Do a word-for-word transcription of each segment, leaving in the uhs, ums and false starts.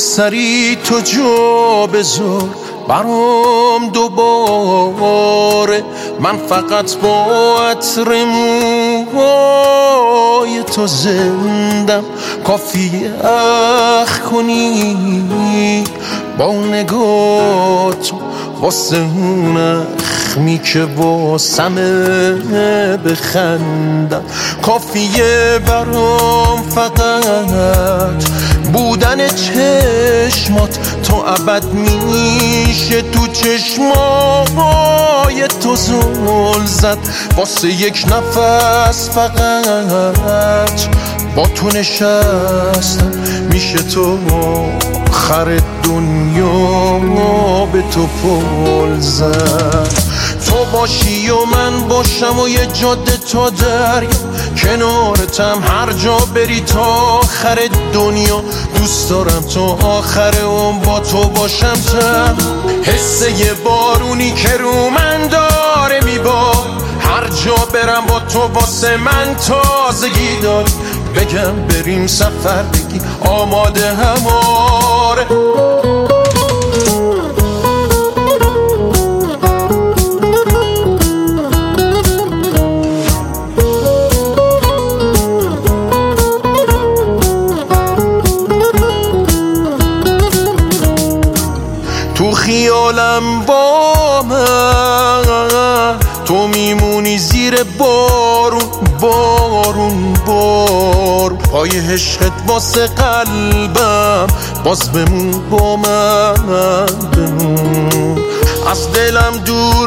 سری تو جا بذار برام دوباره، من فقط با عطر موهای تو زندم. کافیه اخ کنی با نگاه تو واسه اون اخمی که واسمه بخندم. کافیه برام فقط بودن چشمات تا ابد میشه تو چشمای تو زل زد. واسه یک نفس فقط با تو نشستم میشه تو آخر دنیا به تو پل زد. تو باشی و من باشم و یه جاده تا دریا، کنارتم هر جا بری تا آخر دنیا. دوست دارم تا آخر اون با تو باشم. تم حس یه بارونی که رو من داره میبار، هر جا برم با تو واسه من تازگی داری. بگم بریم سفر بگی آماده هماره. تو خیالم با من تو میمونی زیر بارون بارون بارون. پای عشقت واسه قلبم باز بمون با من بمون. از دلم دور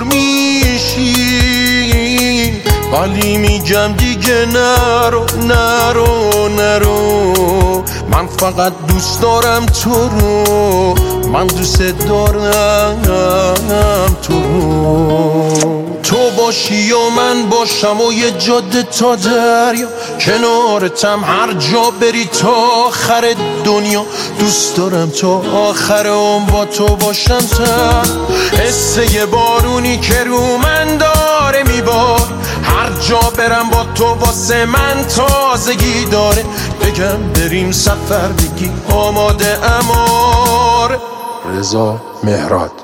میشی ولی میگم دیگه نرو نرو نرو. من فقط دوست دارم تو رو، من دوست دارم تو رو. تو باشی و من باشم و یه جاده تا دریا، کنارتم هر جا بری تا آخر دنیا. دوست دارم تا آخر اون با تو باشم. تم حس یه بارونی که رو من داره میبار، هر جا برم با تو واسه من تازگی داره. بگم بریم سفر بگی آماده اماره. رضا مهراد.